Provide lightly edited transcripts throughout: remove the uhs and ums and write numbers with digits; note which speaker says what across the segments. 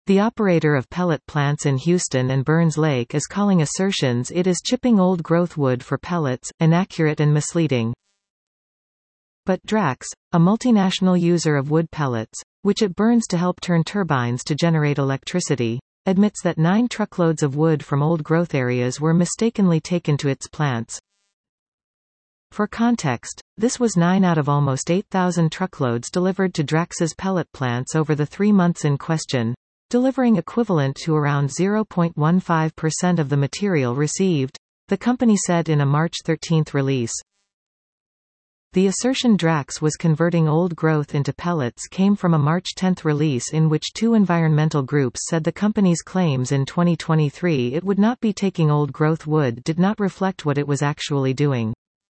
Speaker 1: The operator of pellet plants in Houston and Burns Lake is calling assertions it is chipping old-growth wood for pellets inaccurate and misleading. But Drax, a multinational user of wood pellets, which it burns to help turn turbines to generate electricity, admits that 9 truckloads of wood from old-growth areas were mistakenly taken to its plants. For context, this was 9 out of almost 8,000 truckloads delivered to Drax's pellet plants over the 3 months in question, delivering equivalent to around 0.15% of the material received, the company said in a March 13 release. The assertion Drax was converting old growth into pellets came from a March 10 release in which 2 environmental groups said the company's claims in 2023 it would not be taking old growth wood did not reflect what it was actually doing.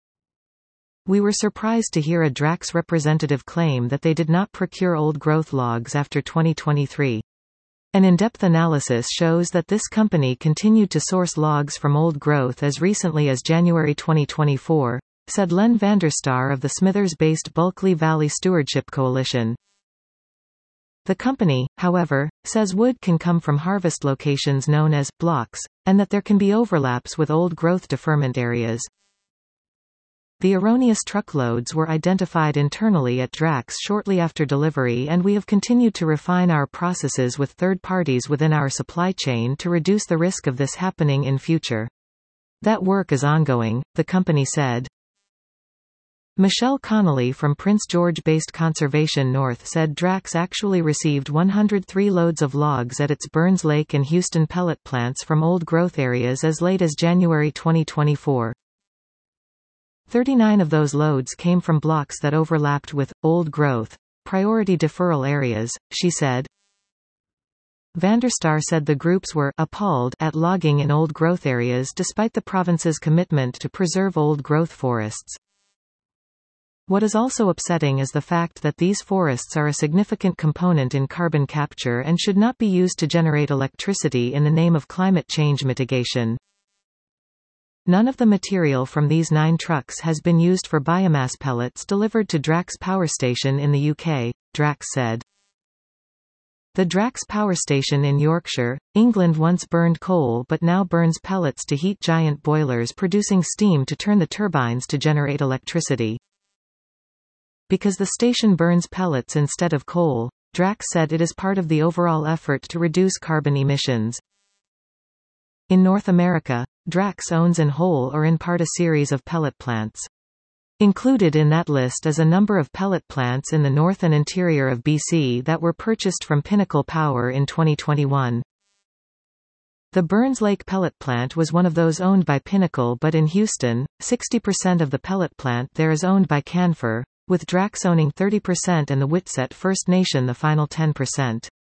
Speaker 1: We were surprised to hear a Drax representative claim that they did not procure old growth logs after 2023. An in-depth analysis shows that this company continued to source logs from old growth as recently as January 2024, said Len Vanderstar of the Smithers-based Bulkley Valley Stewardship Coalition. The company, however, says wood can come from harvest locations known as blocks, and that there can be overlaps with old growth deferment areas. The erroneous truckloads were identified internally at Drax shortly after delivery, and we have continued to refine our processes with third parties within our supply chain to reduce the risk of this happening in future. That work is ongoing, the company said. Michelle Connolly from Prince George-based Conservation North said Drax actually received 103 loads of logs at its Burns Lake and Houston pellet plants from old growth areas as late as January 2024. 39 of those loads came from blocks that overlapped with old growth, priority deferral areas, she said. Vanderstar said the groups were appalled at logging in old growth areas despite the province's commitment to preserve old growth forests. What is also upsetting is the fact that these forests are a significant component in carbon capture and should not be used to generate electricity in the name of climate change mitigation. None of the material from these 9 trucks has been used for biomass pellets delivered to Drax Power Station in the UK, Drax said. The Drax Power Station in Yorkshire, England once burned coal but now burns pellets to heat giant boilers producing steam to turn the turbines to generate electricity. Because the station burns pellets instead of coal, Drax said it is part of the overall effort to reduce carbon emissions. In North America, Drax owns in whole or in part a series of pellet plants. Included in that list is a number of pellet plants in the north and interior of BC that were purchased from Pinnacle Power in 2021. The Burns Lake pellet plant was one of those owned by Pinnacle, but in Houston, 60% of the pellet plant there is owned by Canfor, with Drax owning 30% and the Witsett First Nation the final 10%.